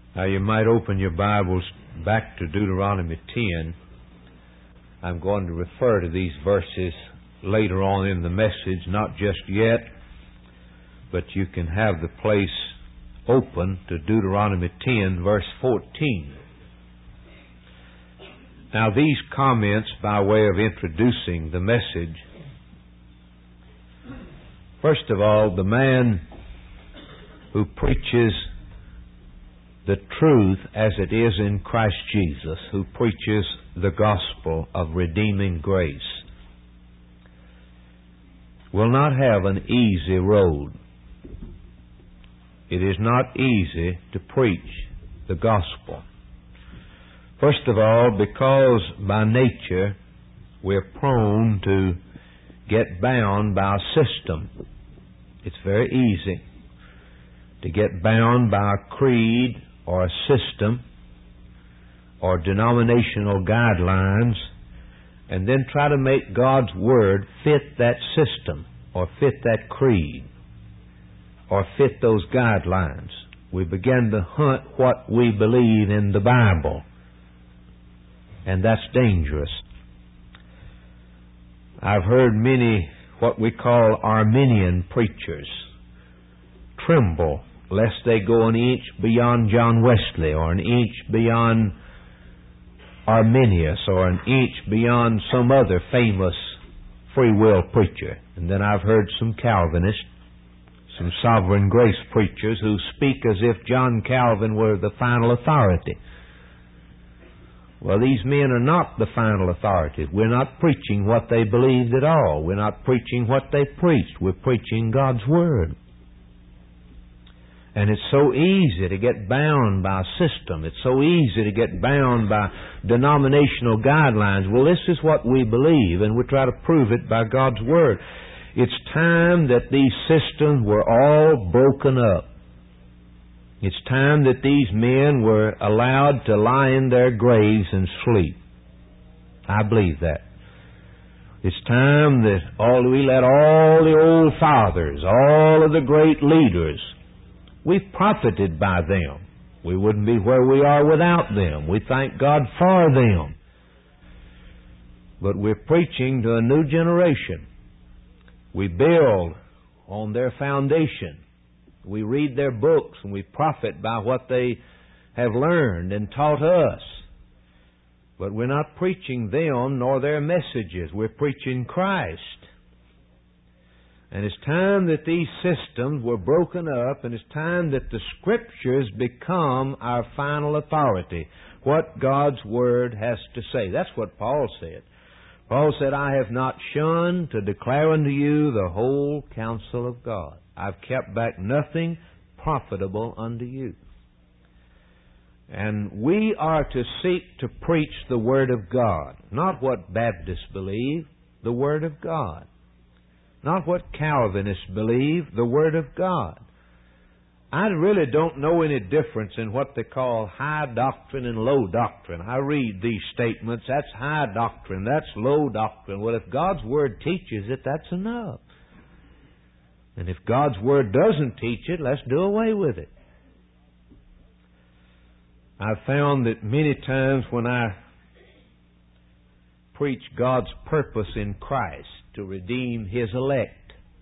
Now you might open your Bibles back to Deuteronomy 10. I'm going to refer to these verses later on in the message, not just yet, but you can have the place open to Deuteronomy 10, verse 14. Now these comments by way of introducing the message. First of all, the man who preaches the truth as it is in Christ Jesus, who preaches the gospel of redeeming grace, will not have an easy road. It is not easy to preach the gospel. First of all, because by nature we're prone to get bound by a system. It's very easy to get bound by a creed or a system or denominational guidelines and then try to make God's Word fit that system or fit that creed or fit those guidelines. We begin to hunt what we believe in the Bible, and that's dangerous. I've heard many what we call Arminian preachers tremble lest they go an inch beyond John Wesley or an inch beyond Arminius or an inch beyond some other famous free will preacher. And then I've heard some Calvinists, some sovereign grace preachers who speak as if John Calvin were the final authority. Well, these men are not the final authority. We're not preaching what they believed at all. We're not preaching what they preached. We're preaching God's Word. And it's so easy to get bound by a system. It's so easy to get bound by denominational guidelines. Well, this is what we believe, and we try to prove it by God's Word. It's time that these systems were all broken up. It's time that these men were allowed to lie in their graves and sleep. I believe that. It's time that we let all the old fathers, all of the great leaders, we've profited by them. We wouldn't be where we are without them. We thank God for them. But we're preaching to a new generation. We build on their foundation. We read their books and we profit by what they have learned and taught us. But we're not preaching them nor their messages. We're preaching Christ. And it's time that these systems were broken up, and it's time that the Scriptures become our final authority. What God's Word has to say. That's what Paul said. Paul said, I have not shunned to declare unto you the whole counsel of God. I've kept back nothing profitable unto you. And we are to seek to preach the Word of God. Not what Baptists believe, the Word of God. Not what Calvinists believe, the Word of God. I really don't know any difference in what they call high doctrine and low doctrine. I read these statements, that's high doctrine, that's low doctrine. Well, if God's Word teaches it, that's enough. And if God's Word doesn't teach it, let's do away with it. I've found that many times when I preach God's purpose in Christ to redeem His elect,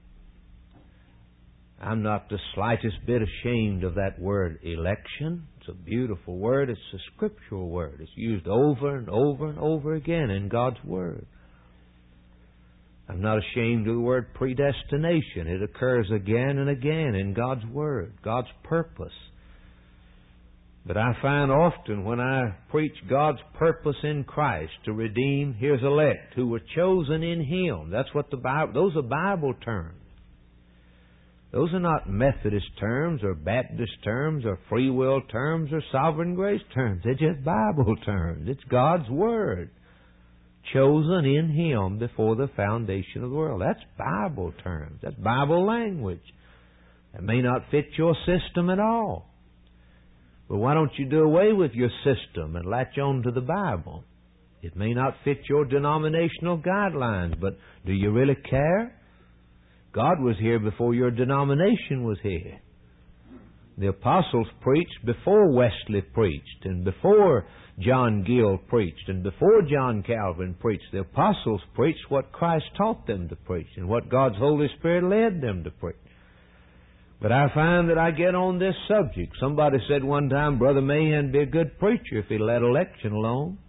I'm not the slightest bit ashamed of that word, election. It's a beautiful word. It's a scriptural word. It's used over and over and over again in God's Word. I'm not ashamed of the word predestination. It occurs again and again in God's Word, God's purpose. But I find often when I preach God's purpose in Christ to redeem His elect who were chosen in Him, that's what those are Bible terms. Those are not Methodist terms or Baptist terms or free will terms or sovereign grace terms. They're just Bible terms. It's God's Word. Chosen in Him before the foundation of the world. That's Bible terms. That's Bible language. That may not fit your system at all. But why don't you do away with your system and latch on to the Bible? It may not fit your denominational guidelines, but do you really care? God was here before your denomination was here. The apostles preached before Wesley preached, and before John Gill preached, and before John Calvin preached. The apostles preached what Christ taught them to preach, and what God's Holy Spirit led them to preach. But I find that I get on this subject. Somebody said one time, Brother Mahan'd be a good preacher if he let election alone.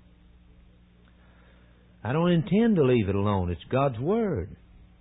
I don't intend to leave it alone. It's God's Word.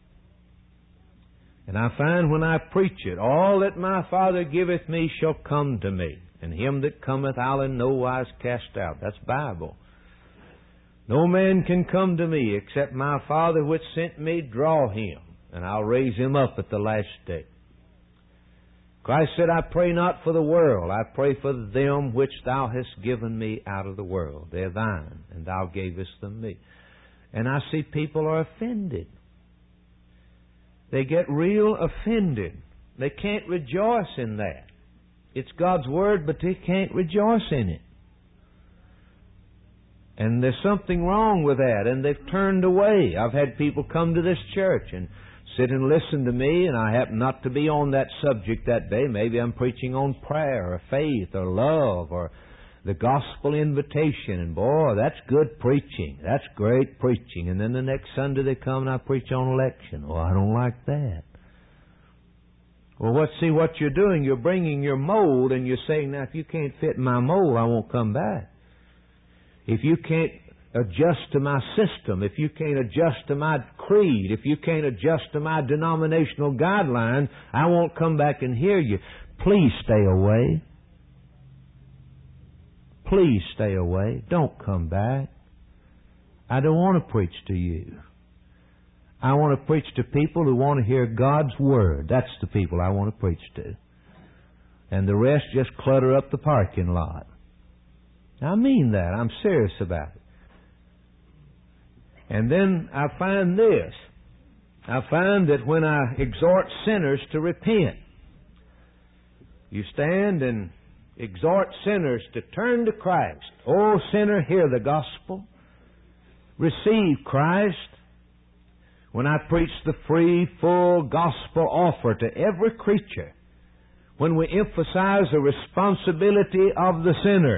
And I find when I preach it, all that my Father giveth me shall come to me, and him that cometh I'll in no wise cast out. That's Bible. No man can come to me except my Father which sent me draw him, and I'll raise him up at the last day. Christ said, I pray not for the world, I pray for them which thou hast given me out of the world. They're thine, and thou gavest them me. And I see people are offended. They get real offended. They can't rejoice in that. It's God's Word, but they can't rejoice in it. And there's something wrong with that, and they've turned away. I've had people come to this church and sit and listen to me, and I happen not to be on that subject that day. Maybe I'm preaching on prayer or faith or love or the gospel invitation, and boy, that's good preaching. That's great preaching. And then the next Sunday they come and I preach on election. Oh, I don't like that. Well, see what you're doing. You're bringing your mold and you're saying, now, if you can't fit my mold, I won't come back. If you can't adjust to my system, if you can't adjust to my creed, if you can't adjust to my denominational guidelines, I won't come back and hear you. Please stay away. Please stay away. Don't come back. I don't want to preach to you. I want to preach to people who want to hear God's Word. That's the people I want to preach to. And the rest just clutter up the parking lot. I mean that. I'm serious about it. And then I find this. I find that when I exhort sinners to repent, you stand and exhort sinners to turn to Christ. Oh, sinner, hear the gospel. Receive Christ. When I preach the free, full gospel offer to every creature, when we emphasize the responsibility of the sinner,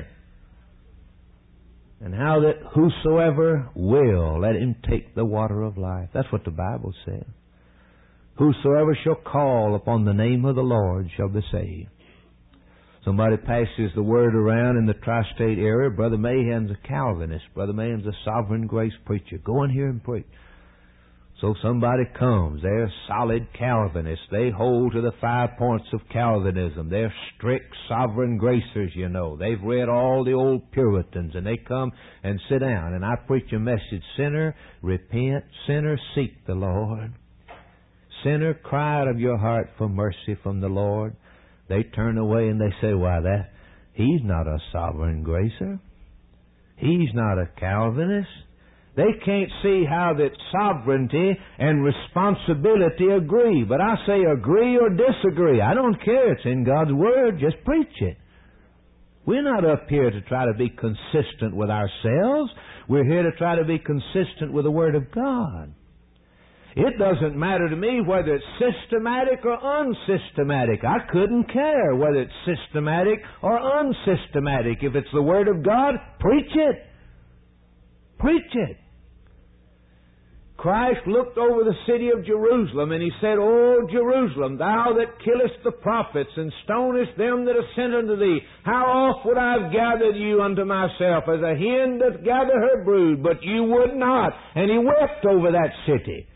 and how that whosoever will, let him take the water of life. That's what the Bible says. Whosoever shall call upon the name of the Lord shall be saved. Somebody passes the word around in the tri-state area, Brother Mahan's a Calvinist. Brother Mahan's a sovereign grace preacher. Go in here and preach. So somebody comes. They're solid Calvinists. They hold to the 5 points of Calvinism. They're strict sovereign gracers, you know. They've read all the old Puritans, and they come and sit down. And I preach a message, sinner, repent. Sinner, seek the Lord. Sinner, cry out of your heart for mercy from the Lord. They turn away and they say, why, he's not a sovereign gracer. He's not a Calvinist. They can't see how that sovereignty and responsibility agree. But I say agree or disagree. I don't care. It's in God's Word. Just preach it. We're not up here to try to be consistent with ourselves. We're here to try to be consistent with the Word of God. It doesn't matter to me whether it's systematic or unsystematic. I couldn't care whether it's systematic or unsystematic. If it's the Word of God, preach it. Preach it. Christ looked over the city of Jerusalem and He said, O Jerusalem, thou that killest the prophets and stonest them that are sent unto thee, how oft would I have gathered you unto myself as a hen doth gather her brood, but you would not. And He wept over that city.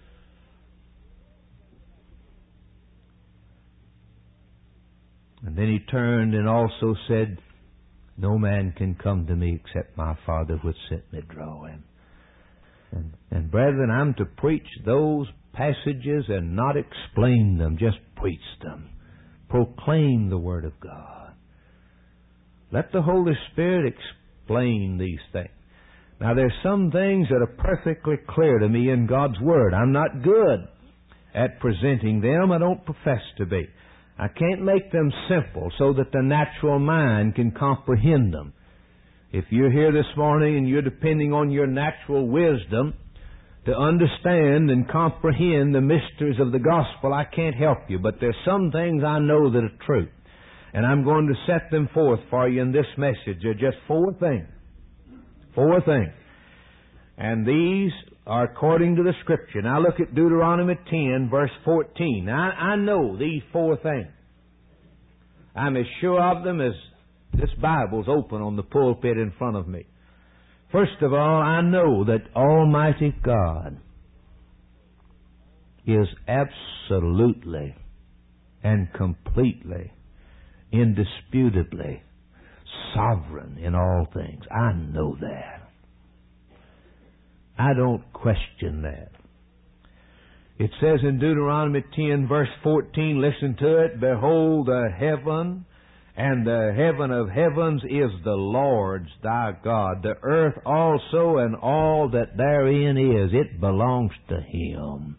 And then He turned and also said, no man can come to me except my Father which sent me draw him. And brethren, I'm to preach those passages and not explain them, just preach them. Proclaim the Word of God. Let the Holy Spirit explain these things. Now there's some things that are perfectly clear to me in God's Word. I'm not good at presenting them. I don't profess to be. I can't make them simple so that the natural mind can comprehend them. If you're here this morning and you're depending on your natural wisdom to understand and comprehend the mysteries of the gospel, I can't help you. But there's some things I know that are true. And I'm going to set them forth for you in this message. They're just four things. Four things. And these are according to the Scripture. Now look at Deuteronomy 10, verse 14. Now, I know these four things. I'm as sure of them as this Bible's open on the pulpit in front of me. First of all, I know that Almighty God is absolutely and completely, indisputably sovereign in all things. I know that. I don't question that. It says in Deuteronomy 10, verse 14, listen to it, behold, the heaven and the heaven of heavens is the Lord's thy God. The earth also and all that therein is, it belongs to Him.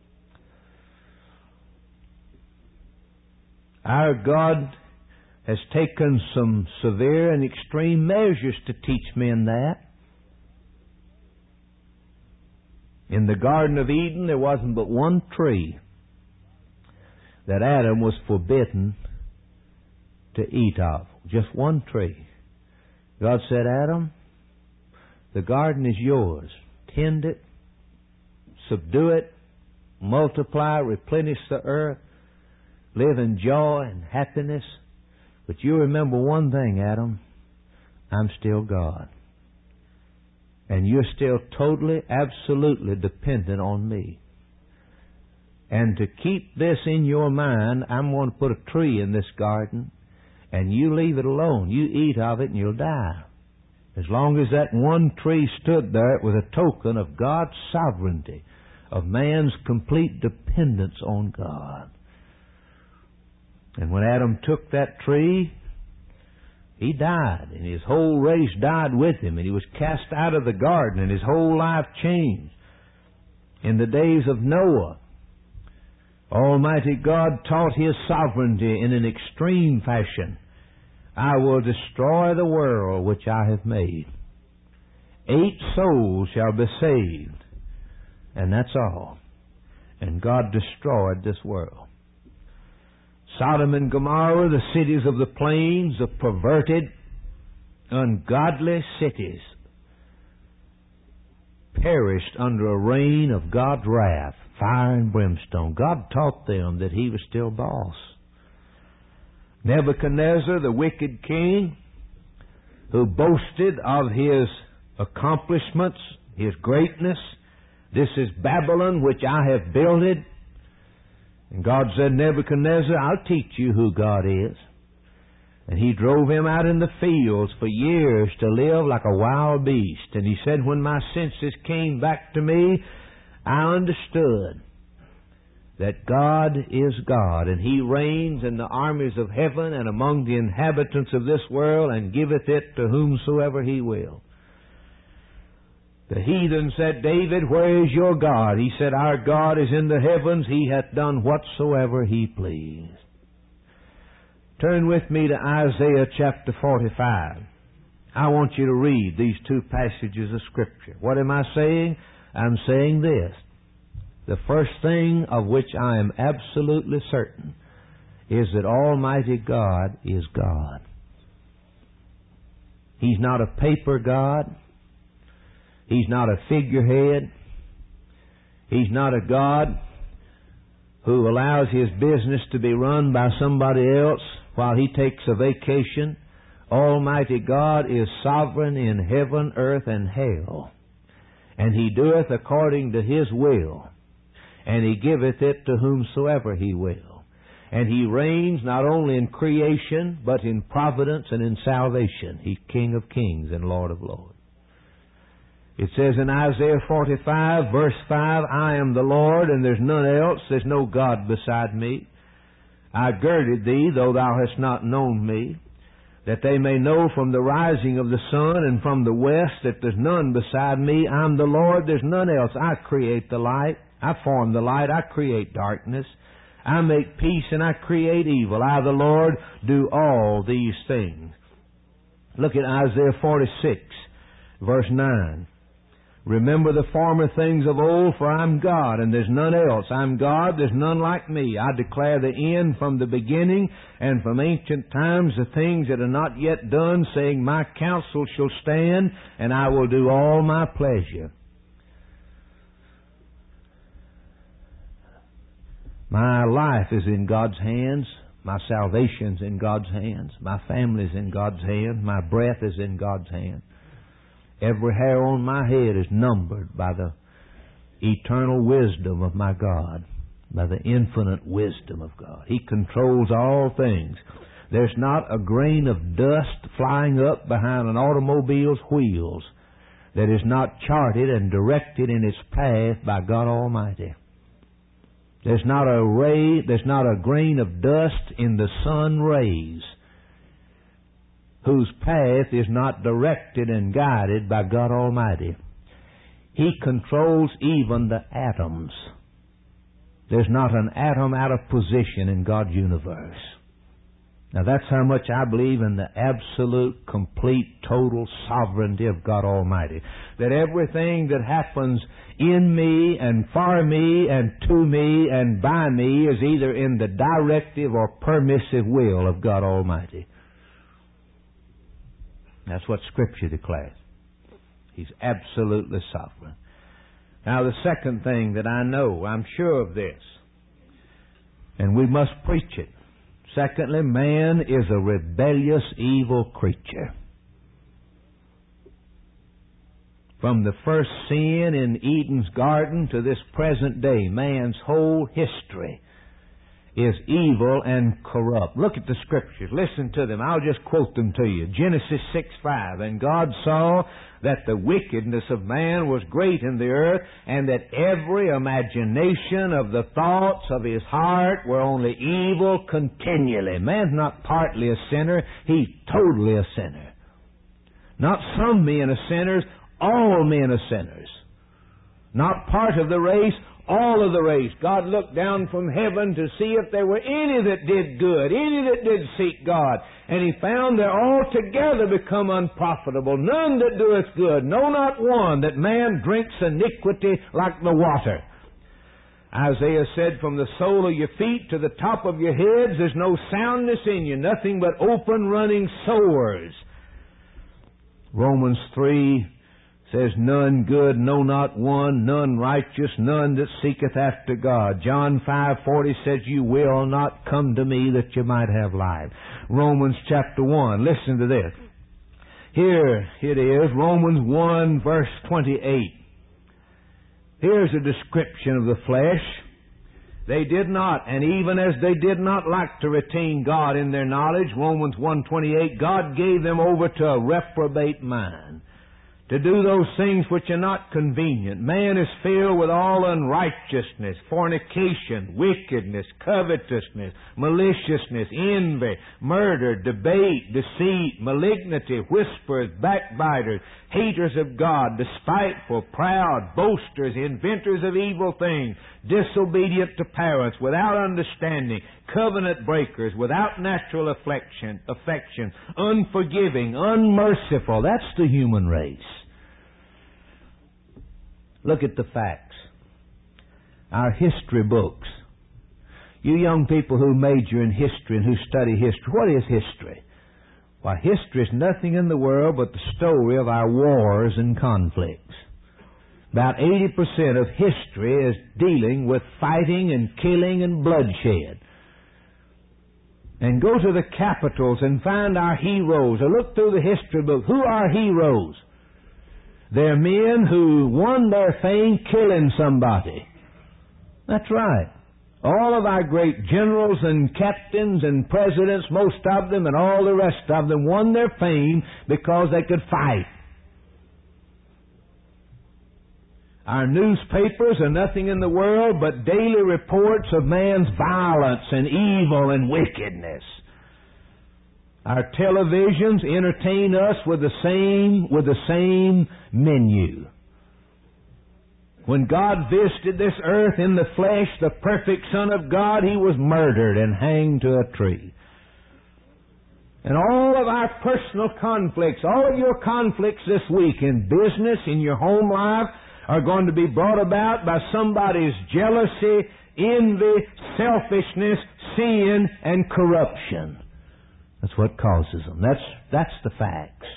Our God has taken some severe and extreme measures to teach men that. In the Garden of Eden, there wasn't but one tree that Adam was forbidden to eat of. Just one tree. God said, Adam, the garden is yours. Tend it, subdue it, multiply, replenish the earth, live in joy and happiness. But you remember one thing, Adam, I'm still God. And you're still totally, absolutely dependent on me. And to keep this in your mind, I'm going to put a tree in this garden, and you leave it alone. You eat of it and you'll die. As long as that one tree stood there, it was a token of God's sovereignty, of man's complete dependence on God. And when Adam took that tree, he died, and his whole race died with him, and he was cast out of the garden, and his whole life changed. In the days of Noah, Almighty God taught His sovereignty in an extreme fashion. I will destroy the world which I have made. 8 souls shall be saved, and that's all. And God destroyed this world. Sodom and Gomorrah, the cities of the plains, the perverted, ungodly cities, perished under a reign of God's wrath, fire and brimstone. God taught them that He was still boss. Nebuchadnezzar, the wicked king, who boasted of his accomplishments, his greatness, this is Babylon which I have builded. And God said, Nebuchadnezzar, I'll teach you who God is. And He drove him out in the fields for years to live like a wild beast. And He said, when my senses came back to me, I understood that God is God, and He reigns in the armies of heaven and among the inhabitants of this world, and giveth it to whomsoever He will. The heathen said, David, where is your God? He said, our God is in the heavens. He hath done whatsoever He pleased. Turn with me to Isaiah chapter 45. I want you to read these 2 passages of Scripture. What am I saying? I'm saying this. The first thing of which I am absolutely certain is that Almighty God is God. He's not a paper God. He's not a figurehead. He's not a God who allows His business to be run by somebody else while He takes a vacation. Almighty God is sovereign in heaven, earth, and hell. And He doeth according to His will. And He giveth it to whomsoever He will. And He reigns not only in creation, but in providence and in salvation. He's King of kings and Lord of lords. It says in Isaiah 45, verse 5, I am the Lord, and there's none else. There's no God beside me. I girded thee, though thou hast not known me, that they may know from the rising of the sun and from the west that there's none beside me. I'm the Lord, there's none else. I create the light. I form the light. I create darkness. I make peace and I create evil. I, the Lord, do all these things. Look at Isaiah 46, verse 9. Remember the former things of old, for I'm God, and there's none else. I'm God, there's none like me. I declare the end from the beginning, and from ancient times the things that are not yet done, saying, my counsel shall stand, and I will do all my pleasure. My life is in God's hands. My salvation's in God's hands. My family's in God's hands. My breath is in God's hands. Every hair on my head is numbered by the eternal wisdom of my God, by the infinite wisdom of God. He controls all things. There's not a grain of dust flying up behind an automobile's wheels that is not charted and directed in its path by God Almighty. There's not a grain of dust in the sun rays whose path is not directed and guided by God Almighty. He controls even the atoms. There's not an atom out of position in God's universe. Now that's how much I believe in the absolute, complete, total sovereignty of God Almighty. That everything that happens in me and for me and to me and by me is either in the directive or permissive will of God Almighty. That's what Scripture declares. He's absolutely sovereign. Now the second thing that I know, I'm sure of this, and we must preach it. Secondly, man is a rebellious, evil creature. From the first sin in Eden's garden to this present day, man's whole history is evil and corrupt. Look at the Scriptures. Listen to them. I'll just quote them to you. Genesis 6:5. And God saw that the wickedness of man was great in the earth, and that every imagination of the thoughts of his heart were only evil continually. Man's not partly a sinner. He's totally a sinner. Not some men are sinners. All men are sinners. Not part of the race. All of the race. God looked down from heaven to see if there were any that did good, any that did seek God. And He found they're altogether become unprofitable. None that doeth good, no, not one, that man drinks iniquity like the water. Isaiah said, from the sole of your feet to the top of your heads, there's no soundness in you, nothing but open running sores. Romans 3 says, none good, no, not one, none righteous, none that seeketh after God. John 5:40 says, you will not come to me that you might have life. Romans chapter 1, listen to this. Here it is, Romans 1 verse 28. Here's a description of the flesh. They did not, and even as they did not like to retain God in their knowledge, Romans 1:28, God gave them over to a reprobate mind, to do those things which are not convenient. Man is filled with all unrighteousness, fornication, wickedness, covetousness, maliciousness, envy, murder, debate, deceit, malignity, whisperers, backbiters, haters of God, despiteful, proud, boasters, inventors of evil things, disobedient to parents, without understanding, covenant breakers, without natural affection, unforgiving, unmerciful. That's the human race. Look at the facts. Our history books. You young people who major in history and who study history, what is history? Why, history is nothing in the world but the story of our wars and conflicts. About 80% of history is dealing with fighting and killing and bloodshed. And go to the capitals and find our heroes, or look through the history book. Who are heroes? They're men who won their fame killing somebody. That's right. All of our great generals and captains and presidents, most of them and all the rest of them, won their fame because they could fight. Our newspapers are nothing in the world but daily reports of man's violence and evil and wickedness. Our televisions entertain us with the same menu. When God visited this earth in the flesh, the perfect Son of God, He was murdered and hanged to a tree. And all of our personal conflicts, all of your conflicts this week in business, in your home life, are going to be brought about by somebody's jealousy, envy, selfishness, sin, and corruption. That's what causes them. That's the facts.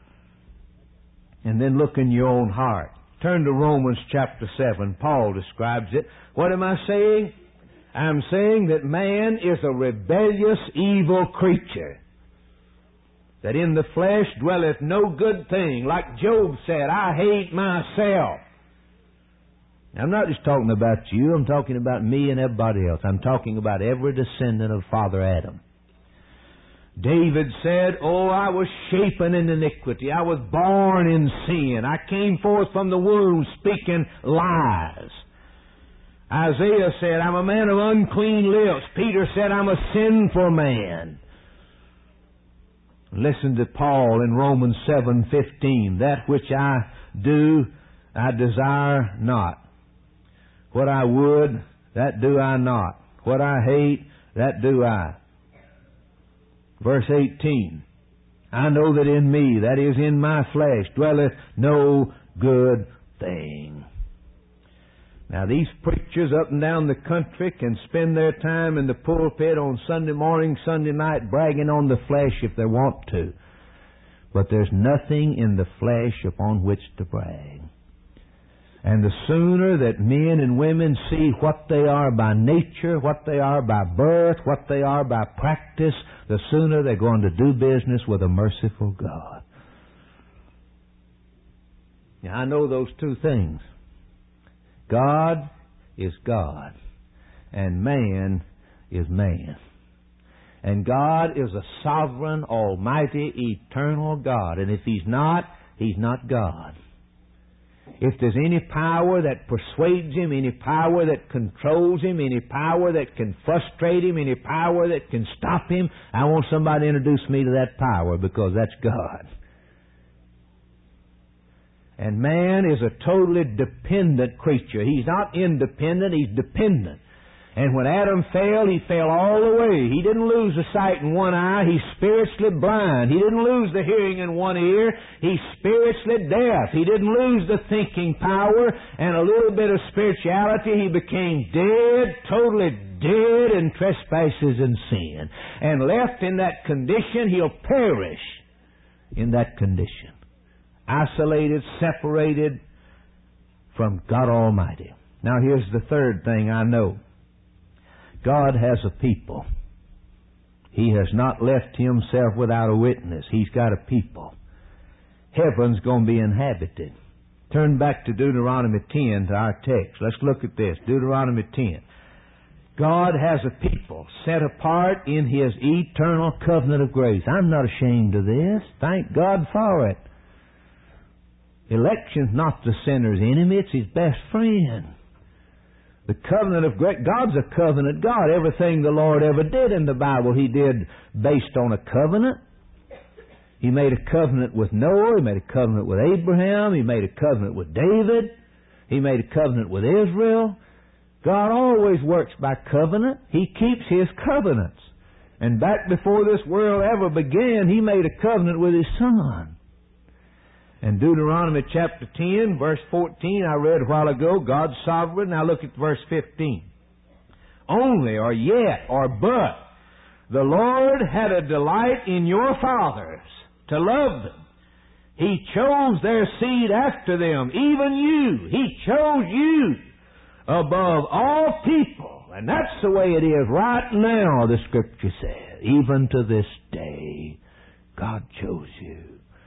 And then look in your own heart. Turn to Romans chapter 7. Paul describes it. What am I saying? I'm saying that man is a rebellious, evil creature. That in the flesh dwelleth no good thing. Like Job said, I hate myself. I'm not just talking about you. I'm talking about me and everybody else. I'm talking about every descendant of Father Adam. David said, oh, I was shapen in iniquity. I was born in sin. I came forth from the womb speaking lies. Isaiah said, I'm a man of unclean lips. Peter said, I'm a sinful man. Listen to Paul in Romans 7:15. That which I do, I desire not. What I would, that do I not. What I hate, that do I. Verse 18. I know that in me, that is in my flesh, dwelleth no good thing. Now these preachers up and down the country can spend their time in the pulpit on Sunday morning, Sunday night, bragging on the flesh if they want to. But there's nothing in the flesh upon which to brag. And the sooner that men and women see what they are by nature, what they are by birth, what they are by practice, the sooner they're going to do business with a merciful God. Now, I know those two things. God is God, and man is man. And God is a sovereign, almighty, eternal God. And if He's not God. If there's any power that persuades Him, any power that controls Him, any power that can frustrate Him, any power that can stop Him, I want somebody to introduce me to that power, because that's God. And man is a totally dependent creature. He's not independent, he's dependent. And when Adam fell, he fell all the way. He didn't lose the sight in one eye. He's spiritually blind. He didn't lose the hearing in one ear. He's spiritually deaf. He didn't lose the thinking power and a little bit of spirituality. He became dead, totally dead in trespasses and sin. And left in that condition, he'll perish in that condition. Isolated, separated from God Almighty. Now here's the third thing I know. God has a people. He has not left Himself without a witness. He's got a people. Heaven's going to be inhabited. Turn back to Deuteronomy 10, to our text. Let's look at this. Deuteronomy 10. God has a people set apart in His eternal covenant of grace. I'm not ashamed of this. Thank God for it. Election's not the sinner's enemy. It's his best friend. The covenant of grace. God's a covenant God. Everything the Lord ever did in the Bible, He did based on a covenant. He made a covenant with Noah. He made a covenant with Abraham. He made a covenant with David. He made a covenant with Israel. God always works by covenant. He keeps His covenants. And back before this world ever began, He made a covenant with His Son. In Deuteronomy chapter 10, verse 14, I read a while ago, God's sovereign. Now look at verse 15. Only, or yet, or but, the Lord had a delight in your fathers to love them. He chose their seed after them, even you. He chose you above all people. And that's the way it is right now, the Scripture says. Even to this day, God chose you.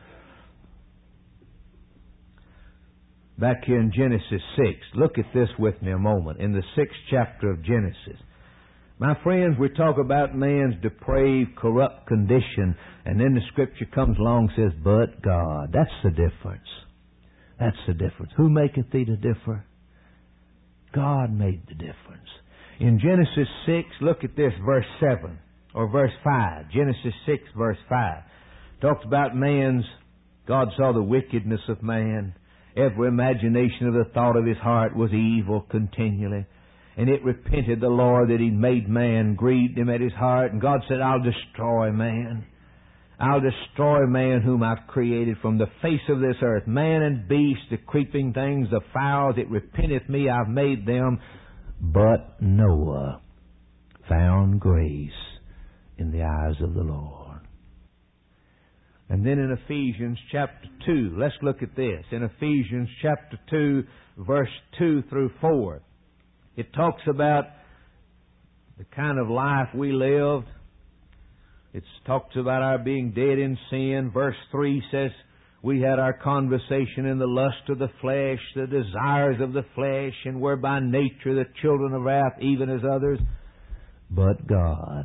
Back here in Genesis 6, look at this with me a moment. In the 6th chapter of Genesis. My friends, we talk about man's depraved, corrupt condition, and then the Scripture comes along and says, but God. That's the difference. That's the difference. Who maketh thee to differ? God made the difference. In Genesis 6, look at this, verse 7, or verse 5. Genesis 6, verse 5. Talks about God saw the wickedness of man. Every imagination of the thought of his heart was evil continually. And it repented the Lord that He'd made man, grieved him at his heart. And God said, I'll destroy man. I'll destroy man whom I've created from the face of this earth. Man and beast, the creeping things, the fowls, it repenteth me, I've made them. But Noah found grace in the eyes of the Lord. And then in Ephesians chapter 2, let's look at this. In Ephesians chapter 2, verse 2 through 4, it talks about the kind of life we lived. It talks about our being dead in sin. Verse 3 says, we had our conversation in the lust of the flesh, the desires of the flesh, and were by nature the children of wrath, even as others. But God.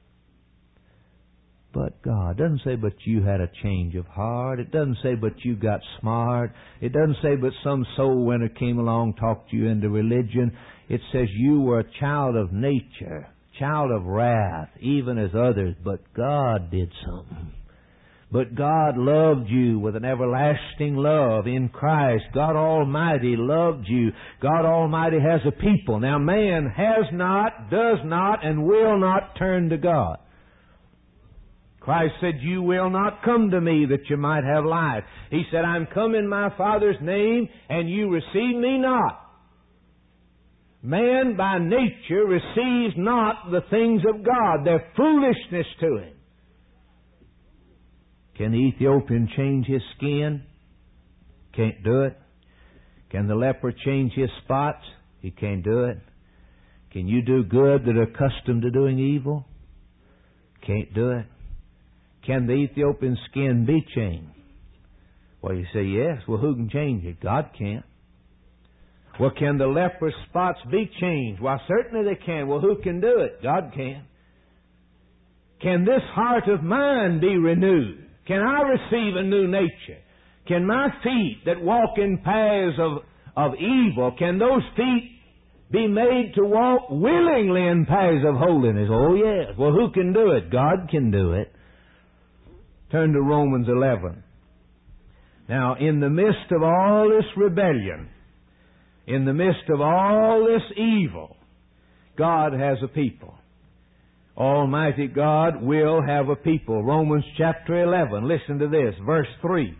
But God. It doesn't say, but you had a change of heart. It doesn't say, but you got smart. It doesn't say, but some soul winner came along, talked you into religion. It says, you were a child of nature, child of wrath, even as others. But God did something. But God loved you with an everlasting love in Christ. God Almighty loved you. God Almighty has a people. Now man has not, does not, and will not turn to God. Christ said, you will not come to me that you might have life. He said, I'm come in my Father's name, and you receive me not. Man by nature receives not the things of God. They're foolishness to him. Can the Ethiopian change his skin? Can't do it. Can the leper change his spots? He can't do it. Can you do good that are accustomed to doing evil? Can't do it. Can the Ethiopian skin be changed? Well, you say yes. Well, who can change it? God can't. Well, can the leper's spots be changed? Well, certainly they can. Well, who can do it? God can. Can this heart of mine be renewed? Can I receive a new nature? Can my feet that walk in paths of evil, can those feet be made to walk willingly in paths of holiness? Oh, yes. Well, who can do it? God can do it. Turn to Romans 11. Now, in the midst of all this rebellion, in the midst of all this evil, God has a people. Almighty God will have a people. Romans chapter 11. Listen to this. Verse 3.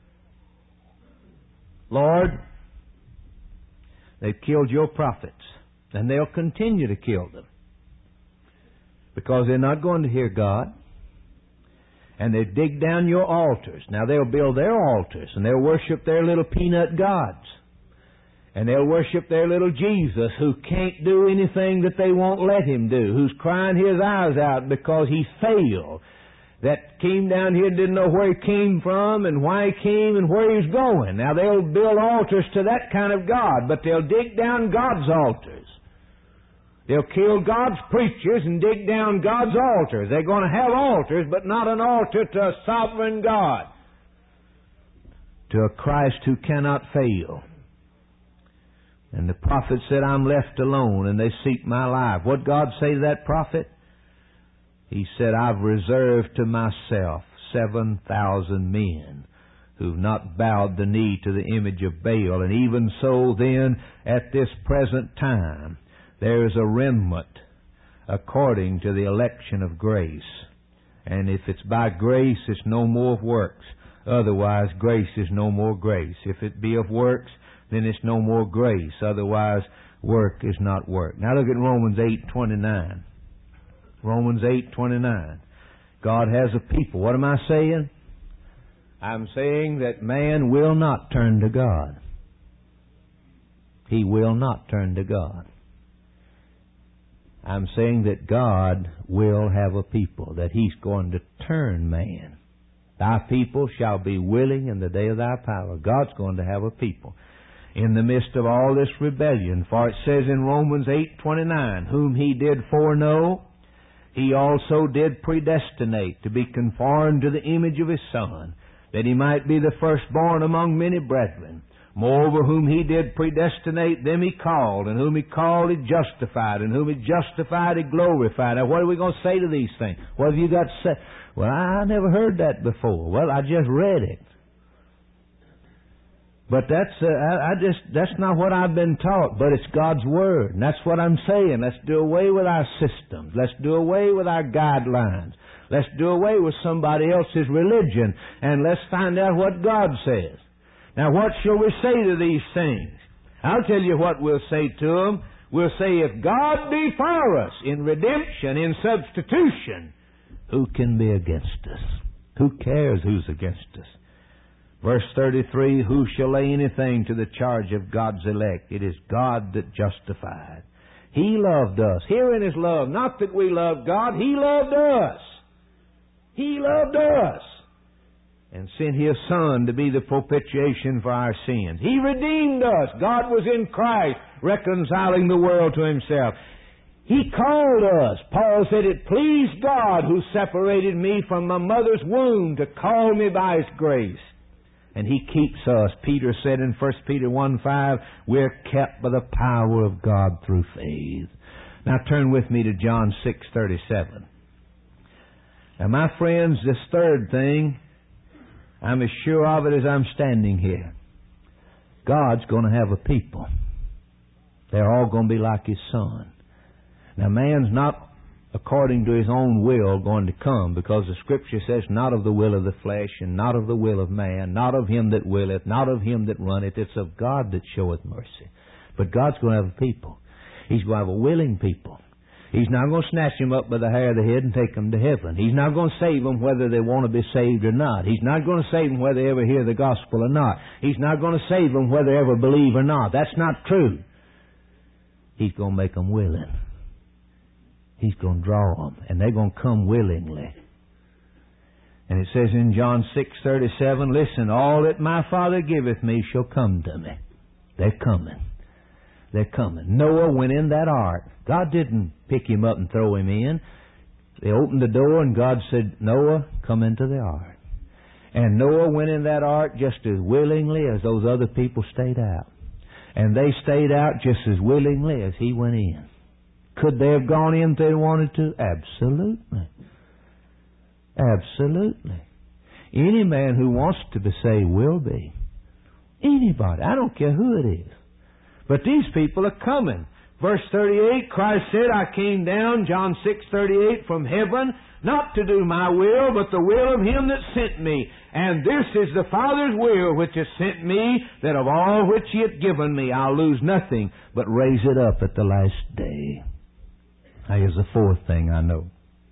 Lord, they've killed your prophets, and they'll continue to kill them, because they're not going to hear God. And they dig down your altars. Now they'll build their altars, and they'll worship their little peanut gods. And they'll worship their little Jesus, who can't do anything that they won't let him do, who's crying his eyes out because he failed, that came down here and didn't know where he came from and why he came and where he's going. Now they'll build altars to that kind of God, but they'll dig down God's altars. They'll kill God's preachers and dig down God's altars. They're going to have altars, but not an altar to a sovereign God, to a Christ who cannot fail. And the prophet said, I'm left alone, and they seek my life. What did God say to that prophet? He said, I've reserved to myself 7,000 men who've not bowed the knee to the image of Baal. And even so then, at this present time, there is a remnant according to the election of grace. And if it's by grace, it's no more of works. Otherwise, grace is no more grace. If it be of works, then it's no more grace. Otherwise, work is not work. Now look at Romans 8:29. Romans 8:29. God has a people. What am I saying? I'm saying that man will not turn to God. He will not turn to God. I'm saying that God will have a people, that He's going to turn man. Thy people shall be willing in the day of thy power. God's going to have a people in the midst of all this rebellion. For it says in Romans 8:29, whom He did foreknow, He also did predestinate to be conformed to the image of His Son, that He might be the firstborn among many brethren. Moreover, whom He did predestinate, them He called, and whom He called, He justified, and whom He justified, He glorified. Now, what are we going to say to these things? What have you got to say? Well, I never heard that before. Well, I just read it. But that's not what I've been taught, but it's God's Word. And that's what I'm saying. Let's do away with our systems. Let's do away with our guidelines. Let's do away with somebody else's religion. And let's find out what God says. Now, what shall we say to these things? I'll tell you what we'll say to them. We'll say, if God be for us in redemption, in substitution, who can be against us? Who cares who's against us? Verse 33, who shall lay anything to the charge of God's elect? It is God that justified. He loved us. Herein is love. Not that we loved God. He loved us. He loved us. And sent His Son to be the propitiation for our sins. He redeemed us. God was in Christ, reconciling the world to Himself. He called us. Paul said, it pleased God who separated me from my mother's womb to call me by His grace. And He keeps us. Peter said in 1 Peter 1:5, we're kept by the power of God through faith. Now turn with me to John 6:37. Now my friends, this third thing, I'm as sure of it as I'm standing here. God's going to have a people. They're all going to be like His Son. Now man's not according to his own will going to come, because the Scripture says, not of the will of the flesh, and not of the will of man, not of him that willeth, not of him that runneth. It's of God that showeth mercy. But God's going to have a people. He's going to have a willing people. He's not going to snatch them up by the hair of the head and take them to heaven. He's not going to save them whether they want to be saved or not. He's not going to save them whether they ever hear the gospel or not. He's not going to save them whether they ever believe or not. That's not true. He's going to make them willing. He's going to draw them, and they're going to come willingly. And it says in John 6:37, listen, all that my Father giveth me shall come to me. They're coming. They're coming. Noah went in that ark. God didn't pick him up and throw him in. They opened the door, and God said, Noah, come into the ark. And Noah went in that ark just as willingly as those other people stayed out. And they stayed out just as willingly as he went in. Could they have gone in if they wanted to? Absolutely. Absolutely. Any man who wants to be saved will be. Anybody. I don't care who it is. But these people are coming. Verse 38, Christ said, I came down, John 6:38, from heaven, not to do my will, but the will of Him that sent me. And this is the Father's will which has sent me, that of all which He hath given me, I'll lose nothing, but raise it up at the last day. Now here's the fourth thing I know.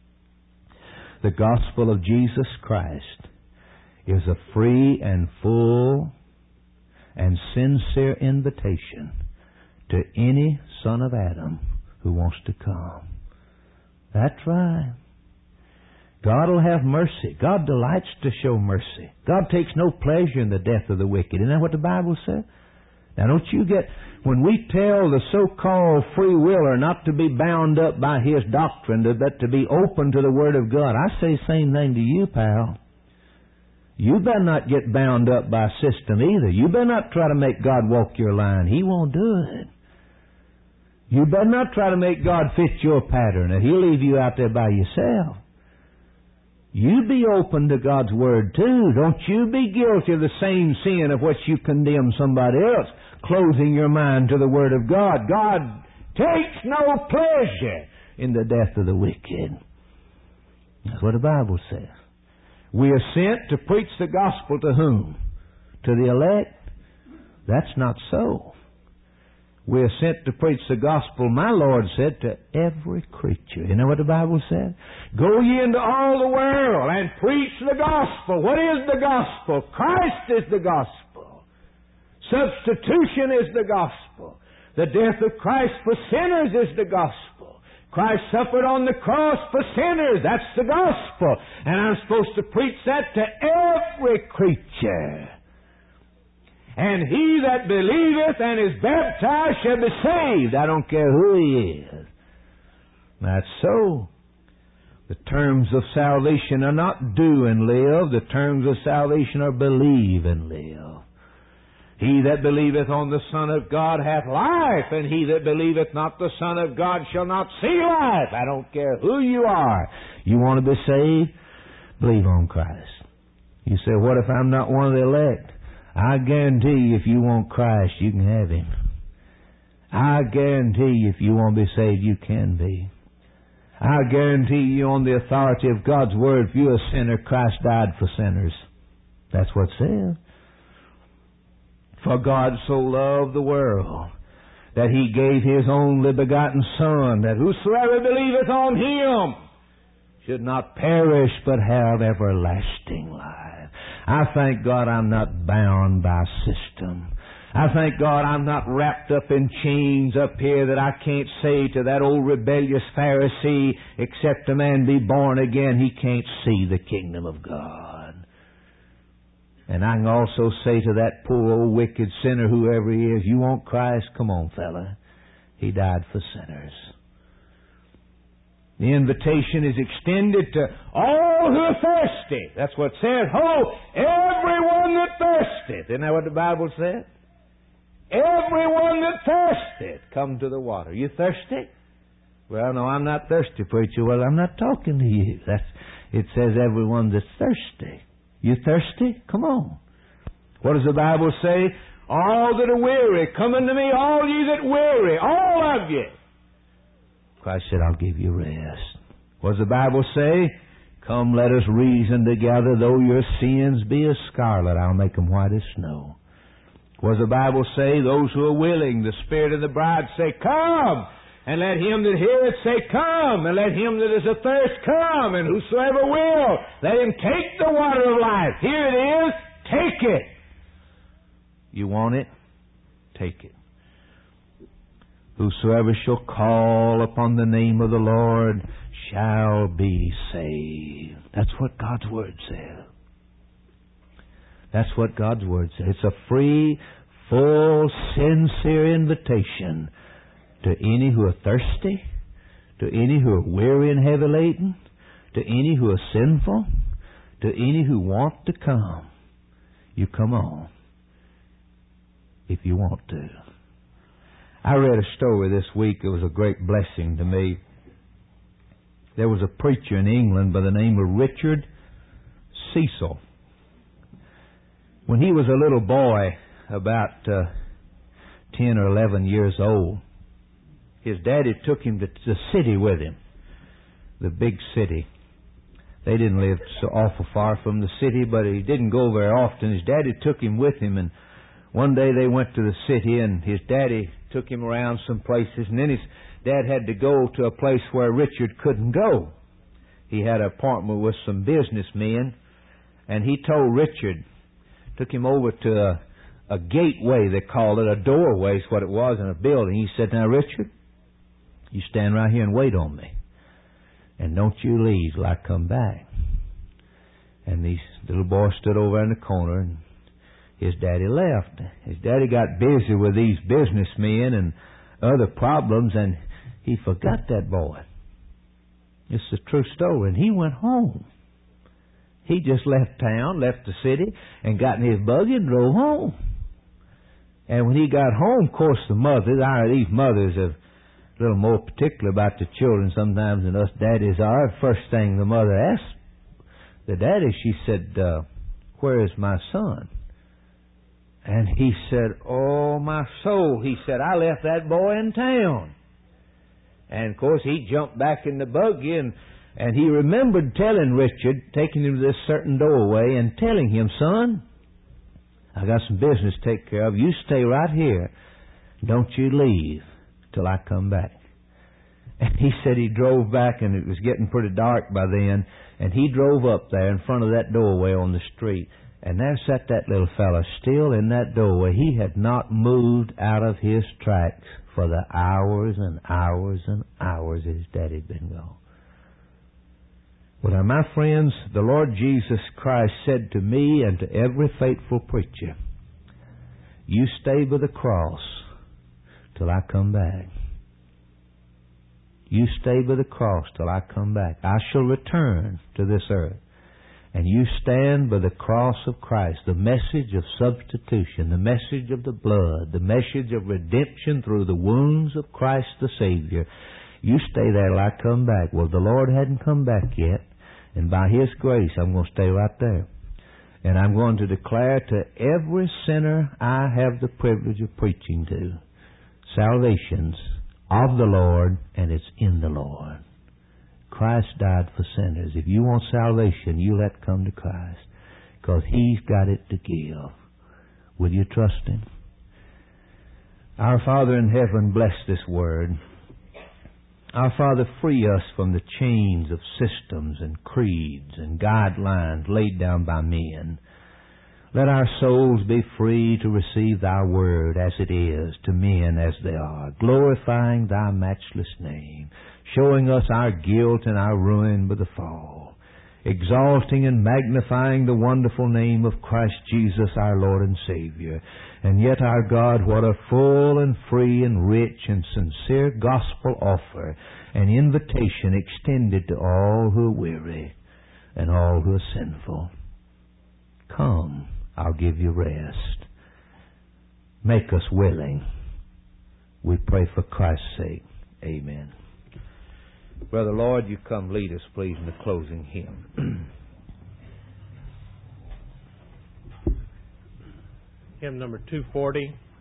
The gospel of Jesus Christ is a free and full and sincere invitation to any son of Adam who wants to come. That's right. God will have mercy. God delights to show mercy. God takes no pleasure in the death of the wicked. Isn't that what the Bible says? Now don't you get... When we tell the so-called free willer not to be bound up by his doctrine, but to be open to the Word of God, I say the same thing to you, pal. You better not get bound up by a system either. You better not try to make God walk your line. He won't do it. You better not try to make God fit your pattern, and He'll leave you out there by yourself. You be open to God's Word too. Don't you be guilty of the same sin of which you condemn somebody else, closing your mind to the Word of God. God takes no pleasure in the death of the wicked. That's what the Bible says. We are sent to preach the gospel to whom? To the elect? That's not so. We are sent to preach the gospel, my Lord said, to every creature. You know what the Bible said? Go ye into all the world and preach the gospel. What is the gospel? Christ is the gospel. Substitution is the gospel. The death of Christ for sinners is the gospel. Christ suffered on the cross for sinners. That's the gospel. And I'm supposed to preach that to every creature. And he that believeth and is baptized shall be saved. I don't care who he is. That's so. The terms of salvation are not do and live. The terms of salvation are believe and live. He that believeth on the Son of God hath life, and he that believeth not the Son of God shall not see life. I don't care who you are. You want to be saved? Believe on Christ. You say, what if I'm not one of the elect? I guarantee you, if you want Christ, you can have Him. I guarantee you, if you want to be saved, you can be. I guarantee you, on the authority of God's Word, if you're a sinner, Christ died for sinners. That's what it says. For God so loved the world that He gave His only begotten Son, that whosoever believeth on Him should not perish but have everlasting life. I thank God I'm not bound by system. I thank God I'm not wrapped up in chains up here that I can't say to that old rebellious Pharisee, except a man be born again, he can't see the kingdom of God. And I can also say to that poor old wicked sinner, whoever he is, you want Christ? Come on, fella. He died for sinners. The invitation is extended to all who are thirsty. That's what it says. Ho, everyone that thirsteth. Isn't that what the Bible said? Everyone that thirsteth, come to the water. You thirsty? Well, no, I'm not thirsty, preacher. Well, I'm not talking to you. It says everyone that's thirsty. You thirsty? Come on. What does the Bible say? All that are weary, come unto me, all ye that weary, all of you. Christ said, I'll give you rest. What does the Bible say? Come, let us reason together. Though your sins be as scarlet, I'll make them white as snow. What does the Bible say? Those who are willing, the Spirit and the bride say, come! And let him that heareth say, come! And let him that is athirst come! And whosoever will, let him take the water of life. Here it is. Take it. You want it? Take it. Whosoever shall call upon the name of the Lord shall be saved. That's what God's Word says. That's what God's Word says. It's a free, full, sincere invitation to any who are thirsty, to any who are weary and heavy laden, to any who are sinful, to any who want to come. You come on, if you want to. I read a story this week. It was a great blessing to me. There was a preacher in England by the name of Richard Cecil. When he was a little boy, about 10 or 11 years old, his daddy took him to the city with him, the big city. They didn't live so awful far from the city, but he didn't go very often. His daddy took him with him, and one day they went to the city, and his daddy took him around some places, and then his dad had to go to a place where Richard couldn't go. He had an appointment with some businessmen, and he told Richard, took him over to a gateway, they called it, a doorway is what it was in a building. He said, now, Richard, you stand right here and wait on me, and don't you leave till I come back. And this little boy stood over in the corner, and his daddy left. His daddy got busy with these businessmen and other problems, and he forgot that boy. It's a true story. And he went home. He just left town, left the city, and got in his buggy and drove home. And when he got home, of course, the mothers, these mothers are a little more particular about the children sometimes than us daddies are. First thing the mother asked the daddy, she said, where is my son? And he said, oh, my soul. He said, I left that boy in town. And, of course, he jumped back in the buggy, and he remembered telling Richard, taking him to this certain doorway, and telling him, son, I got some business to take care of. You stay right here. Don't you leave till I come back. And he said he drove back, and it was getting pretty dark by then, and he drove up there in front of that doorway on the street. And there sat that little fellow still in that doorway. He had not moved out of his tracks for the hours and hours and hours his daddy had been gone. Well, now, my friends, the Lord Jesus Christ said to me and to every faithful preacher, you stay by the cross till I come back. You stay by the cross till I come back. I shall return to this earth. And you stand by the cross of Christ, the message of substitution, the message of the blood, the message of redemption through the wounds of Christ the Savior. You stay there till I come back. Well, the Lord hadn't come back yet, and by His grace, I'm going to stay right there. And I'm going to declare to every sinner I have the privilege of preaching to, salvation's of the Lord, and it's in the Lord. Christ died for sinners. If you want salvation, you let come to Christ, because He's got it to give. Will you trust Him? Our Father in heaven, bless this word. Our Father, free us from the chains of systems and creeds and guidelines laid down by men. Let our souls be free to receive Thy word as it is to men as they are, glorifying Thy matchless name, showing us our guilt and our ruin by the fall, exalting and magnifying the wonderful name of Christ Jesus, our Lord and Savior. And yet, our God, what a full and free and rich and sincere gospel offer, an invitation extended to all who are weary and all who are sinful. Come, I'll give you rest. Make us willing. We pray for Christ's sake. Amen. Brother Lloyd, you come lead us, please, in the closing hymn. Hymn number 240.